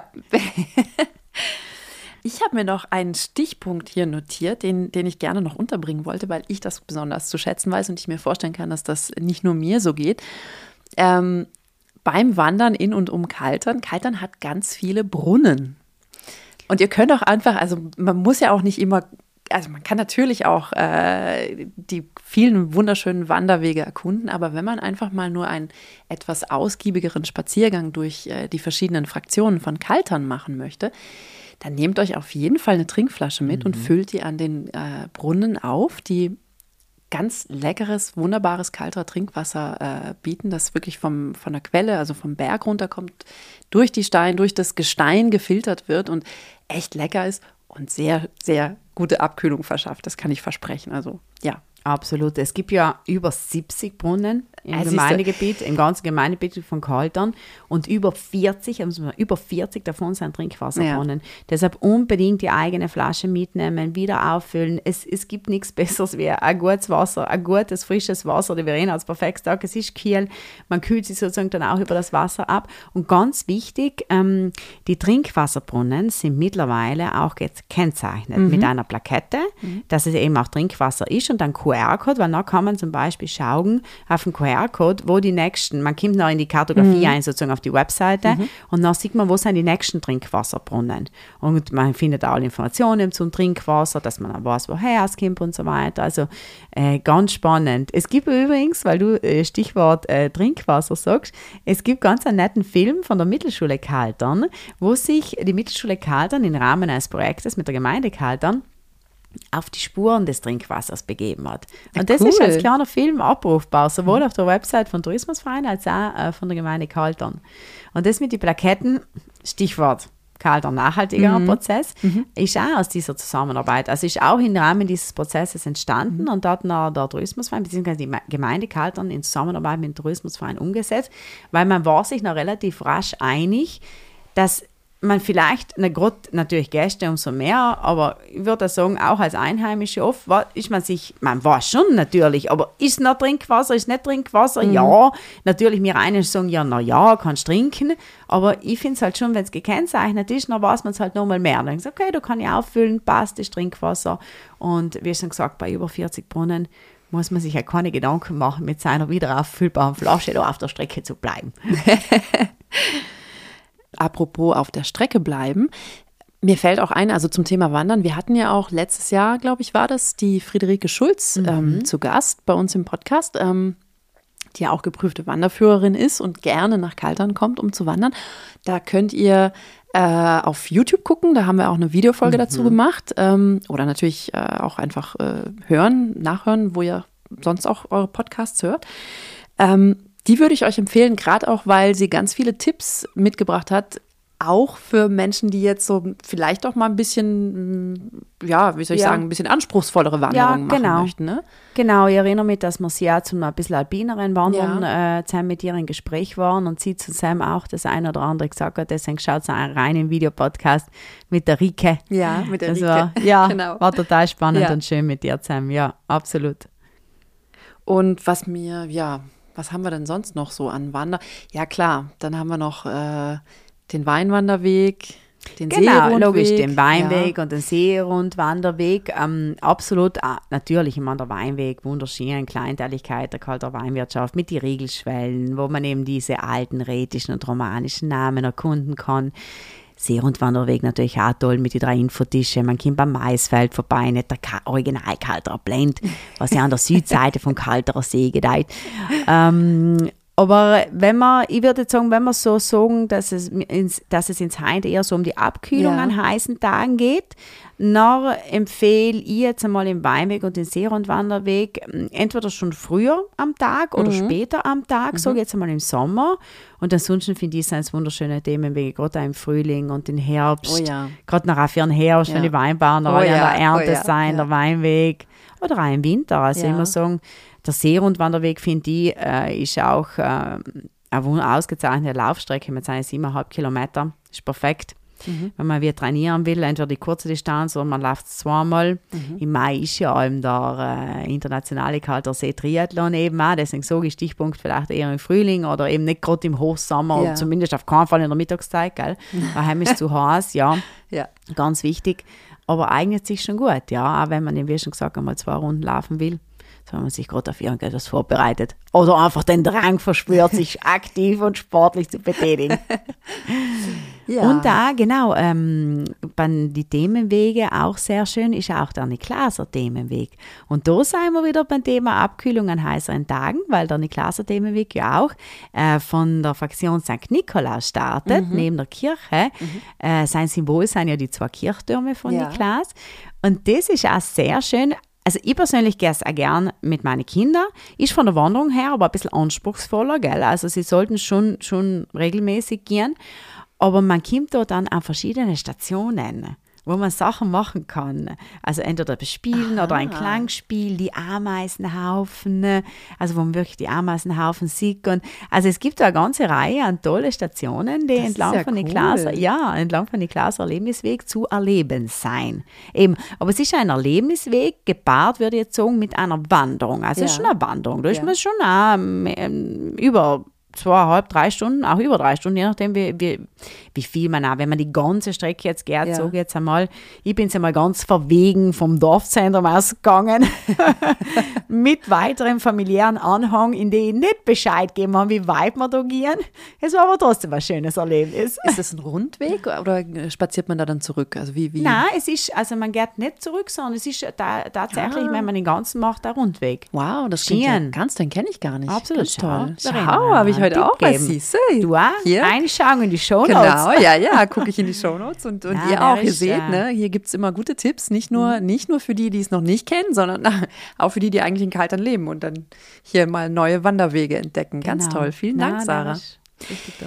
A: Ich habe mir noch einen Stichpunkt hier notiert, den, den ich gerne noch unterbringen wollte, weil ich das besonders zu schätzen weiß und ich mir vorstellen kann, dass das nicht nur mir so geht. Ähm, beim Wandern in und um Kaltern, Kaltern hat ganz viele Brunnen. Und ihr könnt auch einfach, also man muss ja auch nicht immer, also man kann natürlich auch äh, die vielen wunderschönen Wanderwege erkunden, aber wenn man einfach mal nur einen etwas ausgiebigeren Spaziergang durch äh, die verschiedenen Fraktionen von Kaltern machen möchte, dann nehmt euch auf jeden Fall eine Trinkflasche mit mhm. und füllt die an den äh, Brunnen auf, die ganz leckeres, wunderbares Kalter Trinkwasser äh, bieten, das wirklich vom, von der Quelle, also vom Berg runterkommt, durch die Steine, durch das Gestein gefiltert wird und echt lecker ist und sehr, sehr gute Abkühlung verschafft. Das kann ich versprechen. Also, ja.
B: Absolut. Es gibt ja über siebzig Brunnen im
A: also
B: Gemeindegebiet, im ganzen Gemeindegebiet von Kaltern und über vierzig, also über vierzig davon sind Trinkwasserbrunnen. Ja. Deshalb unbedingt die eigene Flasche mitnehmen, wieder auffüllen. Es, es gibt nichts Besseres wie ein gutes Wasser, ein gutes, frisches Wasser. Die Verena hat es perfekt gesagt, es ist kühl. Man kühlt sich sozusagen dann auch über das Wasser ab. Und ganz wichtig, ähm, die Trinkwasserbrunnen sind mittlerweile auch gekennzeichnet mhm. mit einer Plakette, mhm. dass es eben auch Trinkwasser ist und dann Q R-Code, weil dann kann man zum Beispiel schauen auf den Q R-Code, wo die nächsten, man kommt noch in die Kartografie mhm. ein, sozusagen auf die Webseite mhm. und dann sieht man, wo sind die nächsten Trinkwasserbrunnen. Und man findet auch alle Informationen zum Trinkwasser, dass man auch weiß, woher es kommt und so weiter. Also äh, ganz spannend. Es gibt übrigens, weil du äh, Stichwort äh, Trinkwasser sagst, es gibt ganz einen netten Film von der Mittelschule Kaltern, wo sich die Mittelschule Kaltern im Rahmen eines Projektes mit der Gemeinde Kaltern auf die Spuren des Trinkwassers begeben hat. Und das cool. ist als kleiner Film abrufbar, sowohl auf der Website von Tourismusverein als auch äh, von der Gemeinde Kaltern. Und das mit den Plaketten, Stichwort Kaltern nachhaltiger mhm. Prozess, mhm. ist auch aus dieser Zusammenarbeit, also ist auch im Rahmen dieses Prozesses entstanden mhm. und da hat der, der Tourismusverein bzw. die Gemeinde Kaltern in Zusammenarbeit mit dem Tourismusverein umgesetzt, weil man war sich noch relativ rasch einig, dass man vielleicht, na Gott, natürlich Gäste umso mehr, aber ich würde sagen, auch als Einheimische oft wa- ist man sich, man weiß schon natürlich, aber ist noch Trinkwasser, ist nicht Trinkwasser? Mhm. Ja, natürlich, wir einen sagen, ja, na ja, kannst trinken, aber ich finde es halt schon, wenn es gekennzeichnet ist, dann weiß man es halt nochmal mehr. Dann denkst du, okay, da kann ich auffüllen, passt, ist Trinkwasser. Und wie schon gesagt, bei über vierzig Brunnen muss man sich ja keine Gedanken machen, mit seiner wieder auffüllbaren Flasche da auf der Strecke zu bleiben.
A: Apropos auf der Strecke bleiben, mir fällt auch ein, also zum Thema Wandern, wir hatten ja auch letztes Jahr, glaube ich, war das, die Friederike Schulz mhm. ähm, zu Gast bei uns im Podcast, ähm, die ja auch geprüfte Wanderführerin ist und gerne nach Kaltern kommt, um zu wandern. Da könnt ihr äh, auf YouTube gucken, da haben wir auch eine Videofolge mhm. dazu gemacht ähm, oder natürlich äh, auch einfach äh, hören, nachhören, wo ihr sonst auch eure Podcasts hört. Ähm, Die würde ich euch empfehlen, gerade auch, weil sie ganz viele Tipps mitgebracht hat, auch für Menschen, die jetzt so vielleicht auch mal ein bisschen, ja, wie soll ich ja. sagen, ein bisschen anspruchsvollere Wanderungen
B: ja, genau.
A: machen möchten. Ne?
B: Genau, ich erinnere mich, dass wir sie ja zum ein bisschen alpineren Wandern ja. äh, zusammen mit ihr in Gespräch waren und sie zusammen auch das eine oder andere gesagt hat, deswegen schaut es rein im Videopodcast mit der Rike.
A: Ja, mit der
B: das
A: Rike.
B: War, ja,
A: genau.
B: war total spannend
A: ja.
B: und schön mit dir zusammen, ja, absolut.
A: Und was mir, ja, was haben wir denn sonst noch so an Wander? Ja klar, dann haben wir noch äh, den Weinwanderweg, den
B: genau,
A: Seerundweg.
B: Logisch, den Weinweg
A: ja.
B: und den Seerundwanderweg. Ähm, absolut, äh, natürlich, ich meine, der Weinweg, wunderschön, Kleinteiligkeit der kalter Weinwirtschaft mit den Riegelschwellen, wo man eben diese alten rätischen und romanischen Namen erkunden kann. Seerundwanderweg natürlich auch toll mit den drei Infotischen. Man kommt beim Maisfeld vorbei, nicht der Ka- original Kalterer Blend, was ja an der Südseite vom Kalterer See gedeiht. Ähm, aber wenn man, ich würde sagen, wenn wir so sagen, dass es ins, dass es ins Heim eher so um die Abkühlung ja. an heißen Tagen geht, dann empfehle ich jetzt einmal den Weinweg und den Seerundwanderweg entweder schon früher am Tag oder mhm. später am Tag, mhm. sage ich jetzt einmal im Sommer. Und ansonsten finde ich, sind es wunderschöne Themenwege, gerade auch im Frühling und im Herbst.
A: Oh ja.
B: Gerade noch auch für den Herbst, ja. wenn die Weinbauern oh ja. an der Ernte oh ja. sein, ja. der Weinweg. Oder auch im Winter. Also ja. immer sagen, der Seerundwanderweg, finde ich, äh, ist auch äh, eine ausgezeichnete Laufstrecke mit seinen siebeneinhalb Kilometern. Ist perfekt. Mhm. Wenn man wieder trainieren will, entweder die kurze Distanz oder man läuft zweimal. Mhm. Im Mai ist ja eben der äh, internationale Kalter See Triathlon eben auch. Deswegen sage ich Stichpunkt vielleicht eher im Frühling oder eben nicht gerade im Hochsommer, ja. oder zumindest auf keinen Fall in der Mittagszeit, gell? Weil heim ist zu heiß, ja.
A: ja.
B: Ganz wichtig. Aber eignet sich schon gut, ja. Auch wenn man, wie schon gesagt, einmal zwei Runden laufen will. Wenn man sich gerade auf irgendetwas vorbereitet oder einfach den Drang verspürt, sich aktiv und sportlich zu betätigen. ja. Und da, genau, ähm, bei die Themenwege auch sehr schön ist auch der Niklaser Themenweg. Und da sind wir wieder beim Thema Abkühlung an heißeren Tagen, weil der Niklaser Themenweg ja auch äh, von der Fraktion Sankt Nikolaus startet, mhm. neben der Kirche. Mhm. Äh, sein Symbol sind ja die zwei Kirchtürme von ja. Niklas. Und das ist auch sehr schön. Also ich persönlich gehe es auch gern mit meinen Kindern. Ist von der Wanderung her aber ein bisschen anspruchsvoller, gell? Also sie sollten schon, schon regelmäßig gehen. Aber man kommt dort dann an verschiedene Stationen, wo man Sachen machen kann. Also entweder bespielen Aha. oder ein Klangspiel, die Ameisenhaufen, also wo man wirklich die Ameisenhaufen sieht. Und also es gibt da eine ganze Reihe an tolle Stationen, die das entlang ja von cool. Niklaser, ja, entlang von Niklaser Erlebnisweg zu erleben sein. Eben, aber es ist ein Erlebnisweg, gepaart, würde ich jetzt sagen, mit einer Wanderung. Also ja. schon eine Wanderung. Da ist ja. man schon auch, ähm, über zweieinhalb, drei Stunden, auch über drei Stunden, je nachdem, wie, wie, wie viel man auch, wenn man die ganze Strecke jetzt geht, ja. sage jetzt einmal, ich bin jetzt einmal ganz verwegen vom Dorfzentrum ausgegangen, mit weiterem familiären Anhang, in dem ich nicht Bescheid geben habe, wie weit wir da gehen. Es war aber trotzdem ein schönes Erlebnis.
A: Ist das ein Rundweg oder spaziert man da dann zurück? Also wie, wie?
B: Nein, es ist, also man geht nicht zurück, sondern es ist da, tatsächlich, ah. wenn man den ganzen macht, ein Rundweg.
A: Wow, das klingt ja ganz, den kenne ich gar nicht.
B: Absolut
A: toll.
B: Schau,
A: Schau, habe ich heute auch was siehst du?
B: Du auch?
A: Hier?
B: Einschauen in die Shownotes.
A: Genau, ja, ja, gucke ich in die Shownotes und, und
B: ja,
A: ihr auch, ihr
B: ist,
A: seht,
B: äh,
A: ne, hier gibt es immer gute Tipps, nicht nur, mhm. nicht nur für die, die es noch nicht kennen, sondern na, auch für die, die eigentlich in Kaltern leben und dann hier mal neue Wanderwege entdecken. Ganz
B: genau.
A: toll, vielen
B: Na,
A: Dank, Sarah.
B: Richtig toll.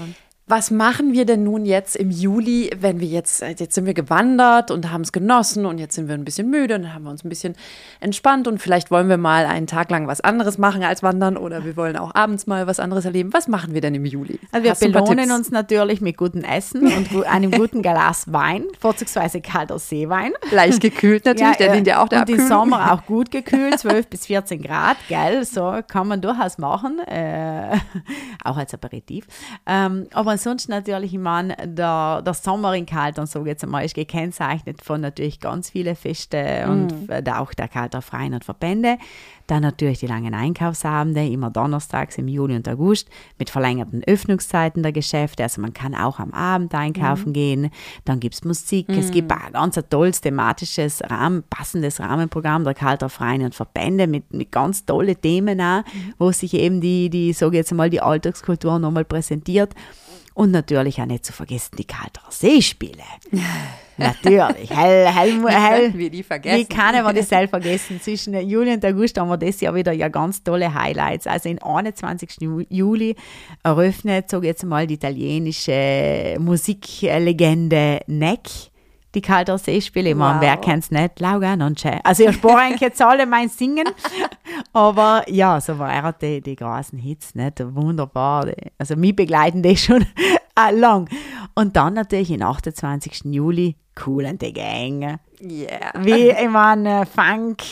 A: Was machen wir denn nun jetzt im Juli, wenn wir jetzt, jetzt sind wir gewandert und haben es genossen und jetzt sind wir ein bisschen müde und dann haben wir uns ein bisschen entspannt und vielleicht wollen wir mal einen Tag lang was anderes machen als wandern oder wir wollen auch abends mal was anderes erleben. Was machen wir denn im Juli?
B: Also wir
A: Hast du ein paar
B: belohnen
A: Tipps?
B: uns natürlich mit gutem Essen und gu- einem guten Glas Wein, vorzugsweise kalter Seewein.
A: Leicht gekühlt natürlich, der
B: äh,
A: dient ja auch der
B: Und im
A: Abkühlung.
B: Sommer auch gut gekühlt, zwölf bis vierzehn Grad, gell, so kann man durchaus machen, äh, auch als Aperitif. Ähm, aber ansonsten natürlich, ich meine, der, der Sommer in Kaltern, so jetzt einmal, ist gekennzeichnet von natürlich ganz vielen Feste und äh, auch der Kalter Freien und Verbände. Dann natürlich die langen Einkaufsabende, immer donnerstags im Juli und August mit verlängerten Öffnungszeiten der Geschäfte. Also man kann auch am Abend einkaufen mhm. gehen. Dann gibt es Musik. Mhm. Es gibt ein ganz ein tolles thematisches, Rahmen, passendes Rahmenprogramm der Kalter Freien und Verbände mit, mit ganz tollen Themen auch, mhm. wo sich eben die, die sage ich jetzt mal, die Alltagskultur nochmal präsentiert. Und natürlich auch nicht zu vergessen die Kalterer Seespiele. Natürlich. Hell, hell,
A: Wie
B: hell.
A: können wir die vergessen?
B: Wie kann man das selbst vergessen? Zwischen Juli und August haben wir das Jahr wieder ja ganz tolle Highlights. Also am einundzwanzigsten Juli eröffnet, sage ich jetzt mal, die italienische Musiklegende Neck. Die Kalter Seespiele, ich meine,
A: Wow.
B: wer kennt es nicht? Lauga non c'è. Also ihr sparen eigentlich jetzt alle mein Singen, aber ja, so waren die, die großen Hits, nicht? Wunderbar. Also mich begleiten die schon lang. Und dann natürlich am achtundzwanzigsten Juli Kool and the Gang.
A: Yeah.
B: Wie, ich meine, Funk,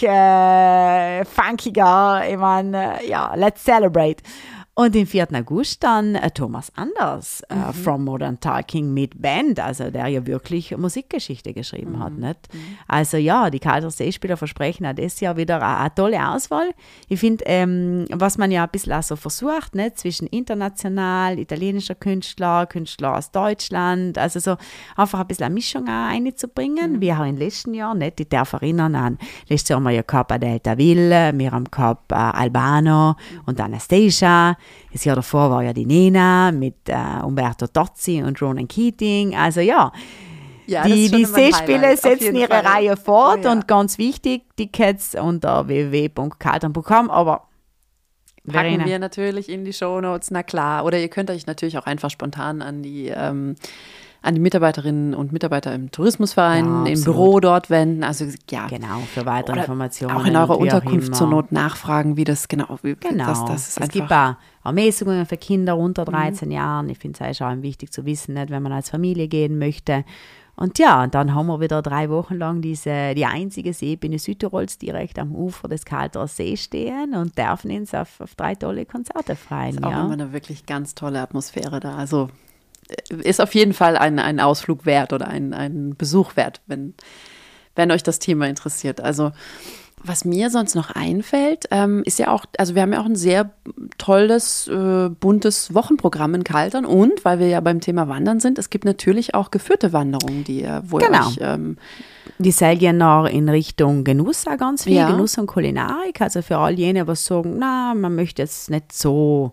B: äh, funkiger, ich meine, äh, ja, let's celebrate. Und am vierten August dann äh, Thomas Anders äh, mhm. from Modern Talking mit Band, also der ja wirklich Musikgeschichte geschrieben mhm. hat. Nicht? Mhm. Also ja, die Kalter Seespieler versprechen auch das Jahr wieder eine, eine tolle Auswahl. Ich finde, ähm, was man ja ein bisschen auch so versucht, nicht? Zwischen international, italienischer Künstler, Künstler aus Deutschland, also so einfach ein bisschen eine Mischung auch reinzubringen, mhm. wie auch im letzten Jahr. Nicht? Ich darf erinnern an, letztes Jahr haben wir ja gehabt Delta Ville, wir haben gehabt äh, Albano mhm. und Anastasia. Das Jahr davor war ja die Nena mit äh, Umberto Tozzi und Ronan Keating. Also ja,
A: Ja, das
B: die,
A: ist schon
B: die
A: immer ein
B: Seespiele
A: Highlight, auf
B: setzen
A: jeden
B: ihre
A: Fall.
B: Reihe fort
A: Oh ja.
B: und ganz wichtig, Tickets unter w w w punkt kaltern punkt com. Aber
A: Packen
B: Verena,
A: wir natürlich in die Shownotes, na klar. Oder ihr könnt euch natürlich auch einfach spontan an die, ähm, an die Mitarbeiterinnen und Mitarbeiter im Tourismusverein,
B: Ja,
A: im
B: absolut.
A: Büro dort wenden. Also ja,
B: genau, für weitere
A: Oder
B: Informationen.
A: auch in eurer
B: wie auch
A: Unterkunft
B: immer.
A: zur Not nachfragen, wie das genau, wie,
B: Genau,
A: das, das ist
B: es
A: einfach,
B: gibt auch Ermäßigungen für Kinder unter dreizehn Jahren. Ich finde es auch wichtig zu wissen, nicht, wenn man als Familie gehen möchte. Und ja, und dann haben wir wieder drei Wochen lang diese, die einzige Seebühne Südtirols direkt am Ufer des Kalterer See stehen und dürfen uns auf, auf drei tolle Konzerte freuen.
A: ist auch
B: Ja.
A: immer eine wirklich ganz tolle Atmosphäre da. Also äh, ist auf jeden Fall ein, ein Ausflug wert oder ein, ein Besuch wert, wenn, wenn euch das Thema interessiert. Also was mir sonst noch einfällt, ähm, ist ja auch, also wir haben ja auch ein sehr tolles, äh, buntes Wochenprogramm in Kaltern und, weil wir ja beim Thema Wandern sind, es gibt natürlich auch geführte Wanderungen, die ihr, wo ihr
B: Genau.
A: euch, ähm,
B: Die segeln noch in Richtung Genuss auch ganz viel,
A: Ja.
B: Genuss und Kulinarik. Also für all jene, was sagen, na, man möchte jetzt nicht so,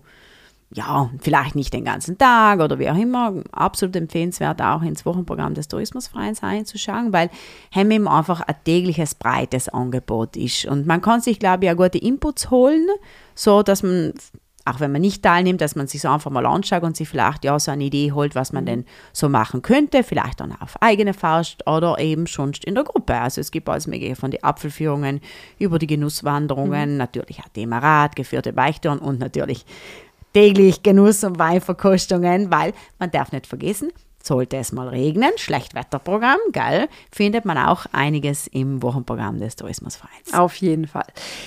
B: ja, vielleicht nicht den ganzen Tag oder wie auch immer, absolut empfehlenswert auch ins Wochenprogramm des Tourismusvereins einzuschauen, weil heim eben einfach ein tägliches, breites Angebot ist. Und man kann sich, glaube ich, auch gute Inputs holen, so dass man, auch wenn man nicht teilnimmt, dass man sich so einfach mal anschaut und sich vielleicht ja so eine Idee holt, was man denn so machen könnte, vielleicht dann auf eigene Faust oder eben schon in der Gruppe. Also es gibt alles mögliche von den Apfelführungen über die Genusswanderungen, mhm. natürlich auch Thema Rad, geführte Beichtouren und natürlich täglich Genuss- und Weinverkostungen, weil man darf nicht vergessen, sollte es mal regnen, Schlechtwetterprogramm, geil, findet man auch einiges im Wochenprogramm des Tourismusvereins.
A: auf jeden Fall.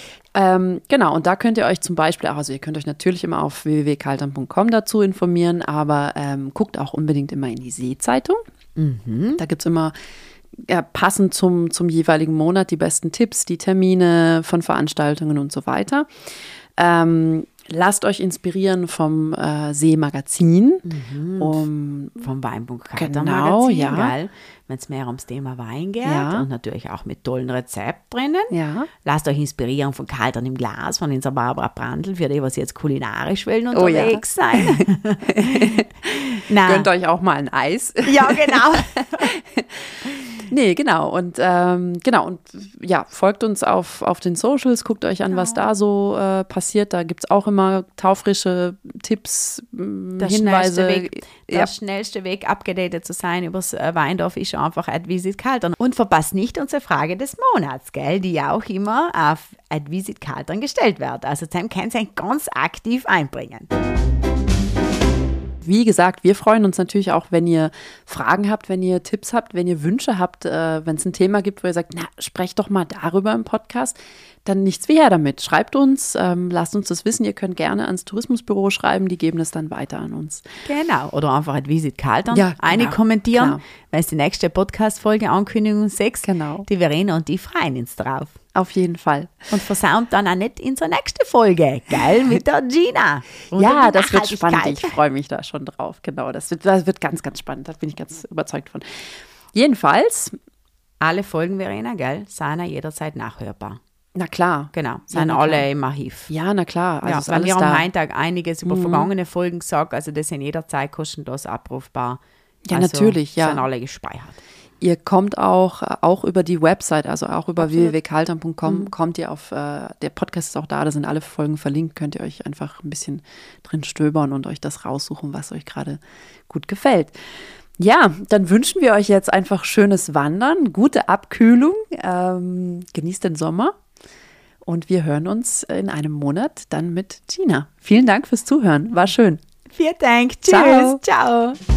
A: Ähm, genau, und da könnt ihr euch zum Beispiel auch, also ihr könnt euch natürlich immer auf w w w punkt kaltern punkt com dazu informieren, aber ähm, guckt auch unbedingt immer in die Seezeitung.
B: Mhm.
A: Da gibt es immer ja, passend zum, zum jeweiligen Monat die besten Tipps, die Termine von Veranstaltungen und so weiter. Ähm, lasst euch inspirieren vom äh, Seemagazin.
B: Mhm.
A: Um,
B: Vom Weinpunkt Kalter
A: Genau,
B: Magazin,
A: ja.
B: geil, wenn es mehr ums Thema Wein geht
A: Ja.
B: und natürlich auch mit tollen Rezepten drinnen.
A: ja.
B: Lasst euch inspirieren von Kaltern im Glas, von unserer Barbara Brandl, für die, was jetzt kulinarisch wollen
A: Oh ja.
B: unterwegs sein. Nein.
A: Gönnt euch auch mal ein Eis.
B: Ja, genau.
A: Nee, genau. Und ähm, genau, und ja, folgt uns auf, auf den Socials, guckt euch an, genau. was da so äh, passiert. Da gibt es auch immer taufrische Tipps,
B: der
A: Hinweise.
B: Schnellste Weg, der
A: ja.
B: schnellste Weg, abgedatet zu sein übers äh, Weindorf, ist einfach at Visit Kaltern. Und verpasst nicht unsere Frage des Monats, gell, die ja auch immer auf at Visit Kaltern gestellt wird. Also Sam kann sich ganz aktiv einbringen.
A: Wie gesagt, wir freuen uns natürlich auch, wenn ihr Fragen habt, wenn ihr Tipps habt, wenn ihr Wünsche habt, äh, wenn es ein Thema gibt, wo ihr sagt, na, sprecht doch mal darüber im Podcast, dann nichts wie her damit. Schreibt uns, ähm, lasst uns das wissen. Ihr könnt gerne ans Tourismusbüro schreiben, die geben das dann weiter an uns.
B: Genau, oder einfach at Visit Kaltern
A: ja,
B: eine
A: genau,
B: kommentieren,
A: klar.
B: weil es die nächste Podcast-Folge Ankündigung sechs,
A: genau.
B: die Verena und die freuen uns drauf.
A: Auf jeden Fall.
B: Und versaut dann auch nicht in zur nächste Folge, geil, mit der Gina.
A: Ja, das wird spannend. Ich freue mich da schon drauf. Genau, das wird, das wird ganz, ganz spannend. Da bin ich ganz überzeugt von. Jedenfalls.
B: Alle Folgen, Verena, gell, sind jederzeit nachhörbar.
A: Na klar.
B: Genau, sind
A: ja,
B: alle
A: klar.
B: im Archiv.
A: Ja, na klar. Also
B: ja,
A: ist
B: weil
A: alles
B: wir
A: da.
B: am Heintag einiges über
A: mhm.
B: vergangene Folgen gesagt, also das sind jederzeit kostenlos abrufbar.
A: Ja,
B: also
A: natürlich, ja.
B: sind alle gespeichert.
A: Ihr kommt auch, auch über die Website, also auch über w w w punkt kaltern punkt com
B: mhm.
A: kommt ihr auf, äh, der Podcast ist auch da, da sind alle Folgen verlinkt, könnt ihr euch einfach ein bisschen drin stöbern und euch das raussuchen, was euch gerade gut gefällt. Ja, dann wünschen wir euch jetzt einfach schönes Wandern, gute Abkühlung, ähm, genießt den Sommer und wir hören uns in einem Monat dann mit Gina. Vielen Dank fürs Zuhören, war schön.
B: Vielen Dank, tschüss,
A: ciao.
B: ciao.